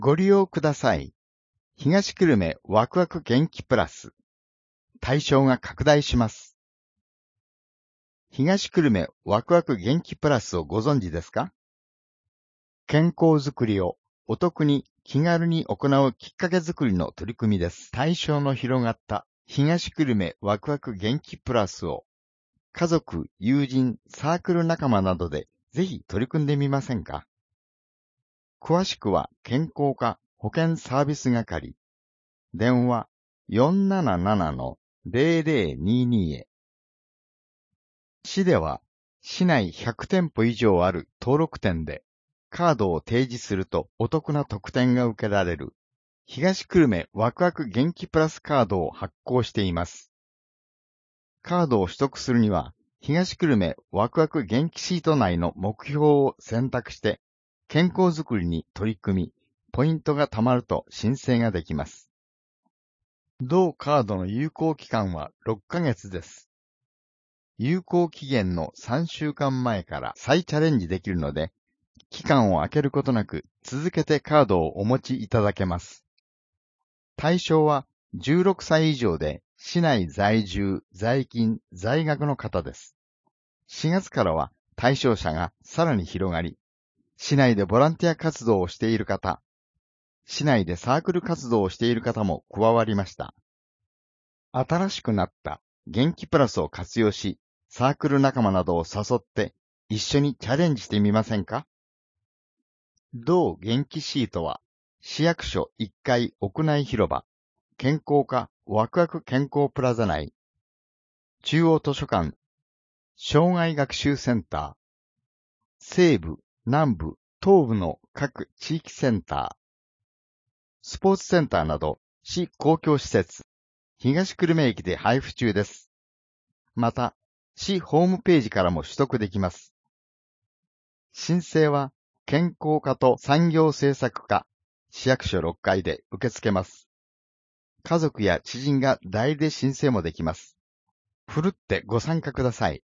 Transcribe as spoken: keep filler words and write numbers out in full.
ご利用ください。東久留米ワクワク元気プラス。対象が拡大します。東久留米ワクワク元気プラスをご存知ですか？健康づくりをお得に気軽に行うきっかけづくりの取り組みです。対象の広がった東久留米ワクワク元気プラスを家族、友人、サークル仲間などでぜひ取り組んでみませんか？詳しくは健康課保健サービス係、電話 よんななななのゼロゼロにに へ。市では市内ひゃく店舗以上ある登録店でカードを提示するとお得な特典が受けられる東久留米ワクワク元気プラスカードを発行しています。カードを取得するには東久留米ワクワク元気シート内の目標を選択して健康づくりに取り組み、ポイントが貯まると申請ができます。同カードの有効期間はろっかげつです。有効期限のさんしゅうかんまえから再チャレンジできるので、期間を空けることなく続けてカードをお持ちいただけます。対象はじゅうろくさい以上で市内在住、在勤、在学の方です。しがつからは対象者がさらに広がり、市内でボランティア活動をしている方、市内でサークル活動をしている方も加わりました。新しくなった元気プラスを活用し、サークル仲間などを誘って一緒にチャレンジしてみませんか？同元気シートは市役所いっかい屋内広場、健康課ワクワク健康プラザ内、中央図書館、障害学習センター、西部、南部、東部の各地域センター、スポーツセンターなど市公共施設、東久留米駅で配布中です。また、市ホームページからも取得できます。申請は健康課と産業政策課、市役所ろっかいで受け付けます。家族や知人が代理で申請もできます。ふるってご参加ください。